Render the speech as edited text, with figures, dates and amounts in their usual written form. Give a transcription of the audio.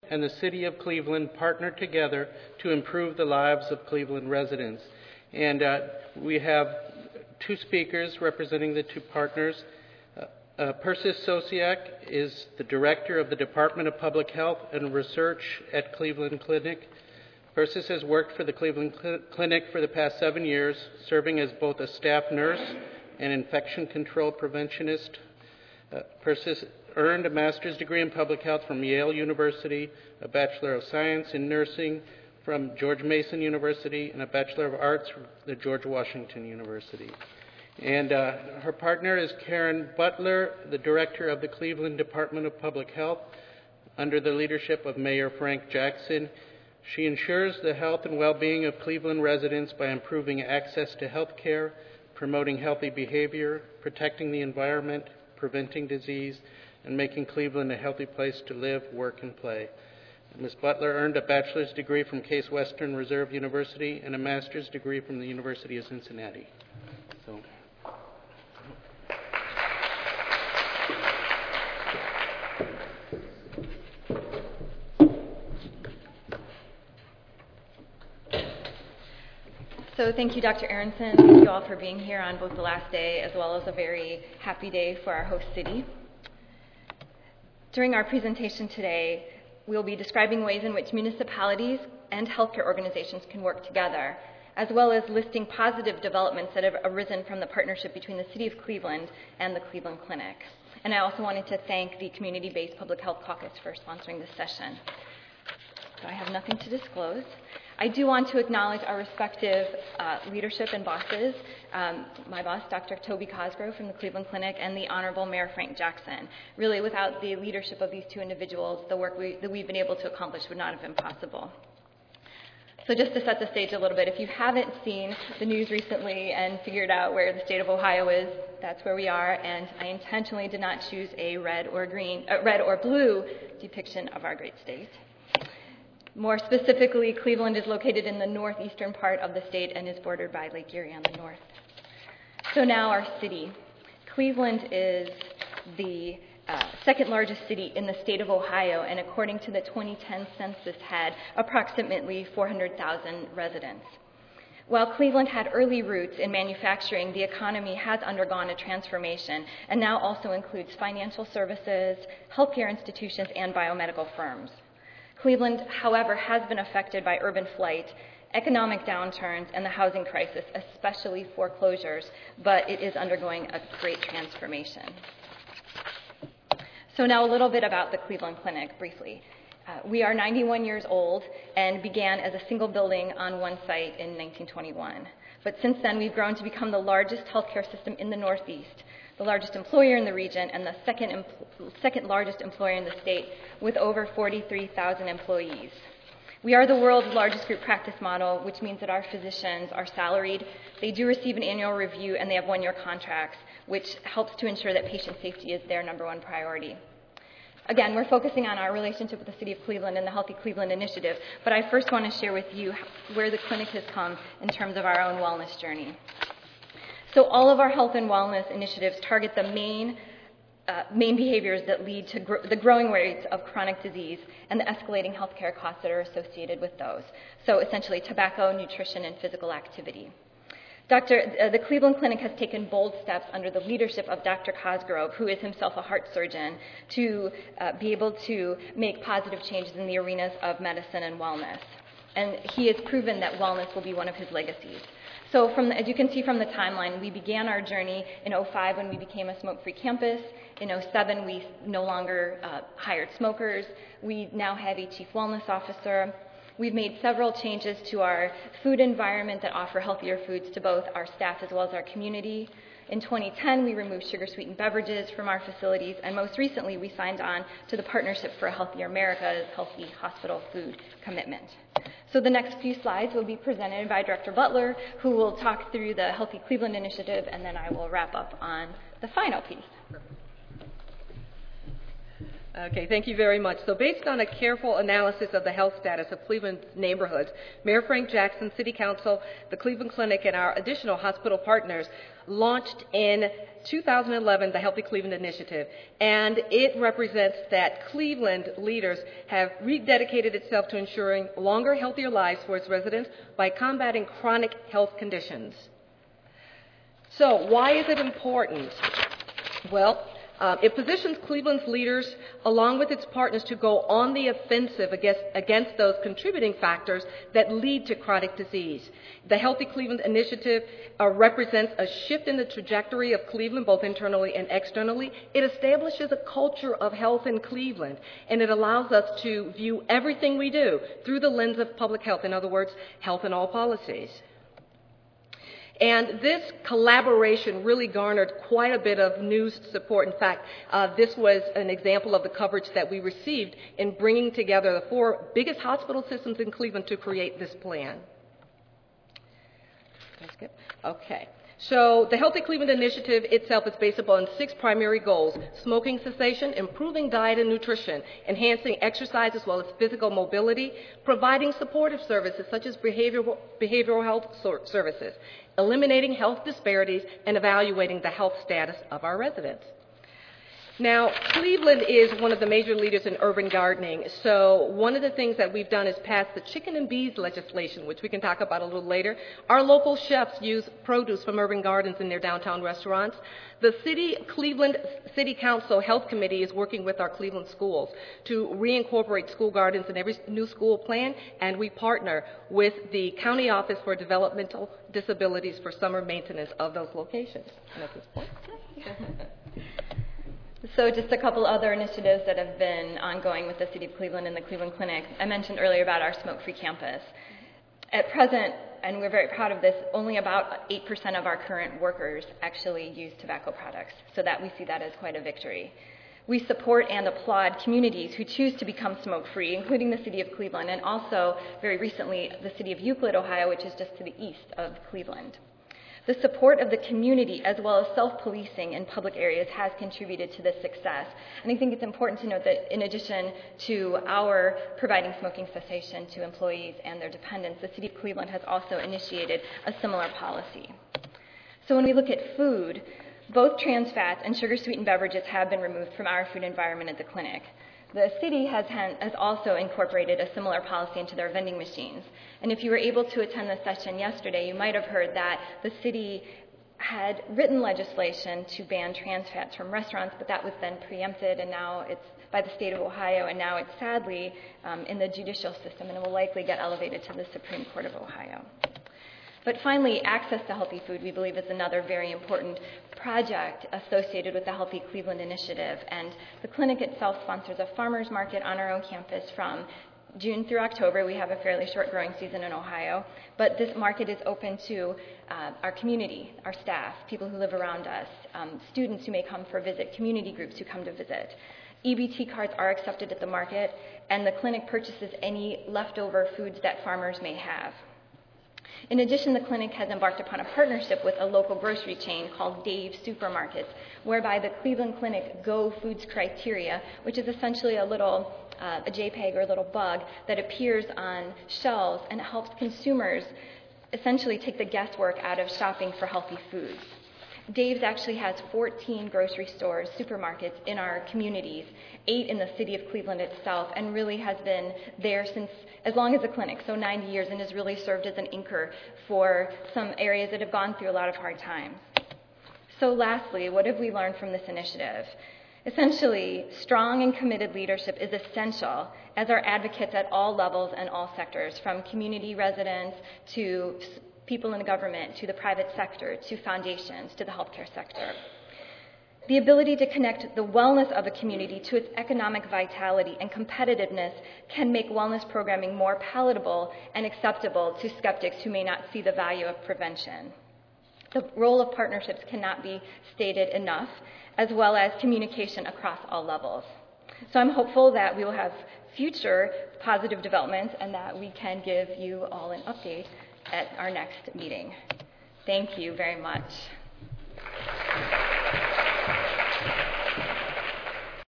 and the City of Cleveland partner together to improve the lives of Cleveland residents. And we have two speakers representing the two partners. Persis Sosiak is the Director of the Department of Public Health and Research at Cleveland Clinic. Persis has worked for the Cleveland Clinic for the past 7 years, serving as both a staff nurse and infection control preventionist. Persis earned a master's degree in public health from Yale University, a Bachelor of Science in Nursing from George Mason University, and a Bachelor of Arts from the George Washington University. And her partner is Karen Butler, the Director of the Cleveland Department of Public Health, under the leadership of Mayor Frank Jackson. She ensures the health and well-being of Cleveland residents by improving access to health care, promoting healthy behavior, protecting the environment, preventing disease, and making Cleveland a healthy place to live, work, and play. Ms. Butler earned a bachelor's degree from Case Western Reserve University and a master's degree from the University of Cincinnati. So thank you, Dr. Aronson. Thank you all for being here on both the last day as well as a very happy day for our host city. During our presentation today, we'll be describing ways in which municipalities and healthcare organizations can work together, as well as listing positive developments that have arisen from the partnership between the City of Cleveland and the Cleveland Clinic. And I also wanted to thank the Community-Based Public Health Caucus for sponsoring this session. So I have nothing to disclose. I do want to acknowledge our respective leadership and bosses, my boss, Dr. Toby Cosgrove from the Cleveland Clinic, and the Honorable Mayor Frank Jackson. Really, without the leadership of these two individuals, the work that we've been able to accomplish would not have been possible. So just to set the stage a little bit, if you haven't seen the news recently and figured out where the state of Ohio is, that's where we are, and I intentionally did not choose a red or blue depiction of our great state. More specifically, Cleveland is located in the northeastern part of the state and is bordered by Lake Erie on the north. So now our city. Cleveland is the second largest city in the state of Ohio, and according to the 2010 census had approximately 400,000 residents. While Cleveland had early roots in manufacturing, the economy has undergone a transformation and now also includes financial services, healthcare institutions, and biomedical firms. Cleveland, however, has been affected by urban flight, economic downturns, and the housing crisis, especially foreclosures, but it is undergoing a great transformation. So now a little bit about the Cleveland Clinic, briefly. We are 91 years old and began as a single building on one site in 1921. But since then, we've grown to become the largest healthcare system in the Northeast, the largest employer in the region, and the second largest employer in the state, with over 43,000 employees. We are the world's largest group practice model, which means that our physicians are salaried. They do receive an annual review, and they have one-year contracts, which helps to ensure that patient safety is their number one priority. Again, we're focusing on our relationship with the City of Cleveland and the Healthy Cleveland Initiative, but I first want to share with you where the clinic has come in terms of our own wellness journey. So all of our health and wellness initiatives target the main behaviors that lead to the growing rates of chronic disease and the escalating healthcare costs that are associated with those. So essentially tobacco, nutrition, and physical activity. The Cleveland Clinic has taken bold steps under the leadership of Dr. Cosgrove, who is himself a heart surgeon, to be able to make positive changes in the arenas of medicine and wellness. And he has proven that wellness will be one of his legacies. So as you can see from the timeline, we began our journey in 2005 when we became a smoke-free campus. In 2007, we no longer hired smokers. We now have a chief wellness officer. We've made several changes to our food environment that offer healthier foods to both our staff as well as our community. In 2010, we removed sugar-sweetened beverages from our facilities, and most recently, we signed on to the Partnership for a Healthier America's Healthy Hospital Food Commitment. So the next few slides will be presented by Director Butler, who will talk through the Healthy Cleveland Initiative, and then I will wrap up on the final piece. Okay, thank you very much. So based on a careful analysis of the health status of Cleveland's neighborhoods, Mayor Frank Jackson, City Council, the Cleveland Clinic, and our additional hospital partners launched in 2011 the Healthy Cleveland Initiative, and it represents that Cleveland leaders have rededicated itself to ensuring longer, healthier lives for its residents by combating chronic health conditions. So why is it important? Well, it positions Cleveland's leaders, along with its partners, to go on the offensive against those contributing factors that lead to chronic disease. The Healthy Cleveland Initiative represents a shift in the trajectory of Cleveland, both internally and externally. It establishes a culture of health in Cleveland, and it allows us to view everything we do through the lens of public health, in other words, health in all policies. And this collaboration really garnered quite a bit of news support. In fact, this was an example of the coverage that we received in bringing together the 4 biggest hospital systems in Cleveland to create this plan. That's good. Okay. So the Healthy Cleveland Initiative itself is based upon 6 primary goals: smoking cessation, improving diet and nutrition, enhancing exercise as well as physical mobility, providing supportive services such as behavioral health services, eliminating health disparities, and evaluating the health status of our residents. Now, Cleveland is one of the major leaders in urban gardening, so one of the things that we've done is pass the chicken and bees legislation, which we can talk about a little later. Our local chefs use produce from urban gardens in their downtown restaurants. The Cleveland City Council Health Committee is working with our Cleveland schools to reincorporate school gardens in every new school plan, and we partner with the County Office for Developmental Disabilities for summer maintenance of those locations. And at this point, So just a couple other initiatives that have been ongoing with the City of Cleveland and the Cleveland Clinic. I mentioned earlier about our smoke-free campus. At present, and we're very proud of this, only about 8% of our current workers actually use tobacco products, so that we see that as quite a victory. We support and applaud communities who choose to become smoke-free, including the City of Cleveland, and also, very recently, the City of Euclid, Ohio, which is just to the east of Cleveland. The support of the community as well as self-policing in public areas has contributed to this success. And I think it's important to note that in addition to our providing smoking cessation to employees and their dependents, the City of Cleveland has also initiated a similar policy. So when we look at food, both trans fats and sugar-sweetened beverages have been removed from our food environment at the clinic. The city has also incorporated a similar policy into their vending machines. And if you were able to attend the session yesterday, you might have heard that the city had written legislation to ban trans fats from restaurants, but that was then preempted, and now it's by the state of Ohio, and now it's sadly in the judicial system, and it will likely get elevated to the Supreme Court of Ohio. But finally, access to healthy food, we believe, is another very important project associated with the Healthy Cleveland Initiative. And the clinic itself sponsors a farmers market on our own campus from June through October. We have a fairly short growing season in Ohio. But this market is open to our community, our staff, people who live around us, students who may come for a visit, community groups who come to visit. EBT cards are accepted at the market, and the clinic purchases any leftover foods that farmers may have. In addition, the clinic has embarked upon a partnership with a local grocery chain called Dave's Supermarkets, whereby the Cleveland Clinic Go Foods Criteria, which is essentially a little a JPEG or a little bug that appears on shelves and helps consumers essentially take the guesswork out of shopping for healthy foods. Dave's actually has 14 grocery stores, supermarkets in our communities, 8 in the city of Cleveland itself, and really has been there since as long as the clinic, so 90 years, and has really served as an anchor for some areas that have gone through a lot of hard times. So lastly, what have we learned from this initiative? Essentially, strong and committed leadership is essential as our advocates at all levels and all sectors, from community residents to people in the government, to the private sector, to foundations, to the healthcare sector. The ability to connect the wellness of a community to its economic vitality and competitiveness can make wellness programming more palatable and acceptable to skeptics who may not see the value of prevention. The role of partnerships cannot be stated enough, as well as communication across all levels. So I'm hopeful that we will have future positive developments and that we can give you all an update at our next meeting. Thank you very much.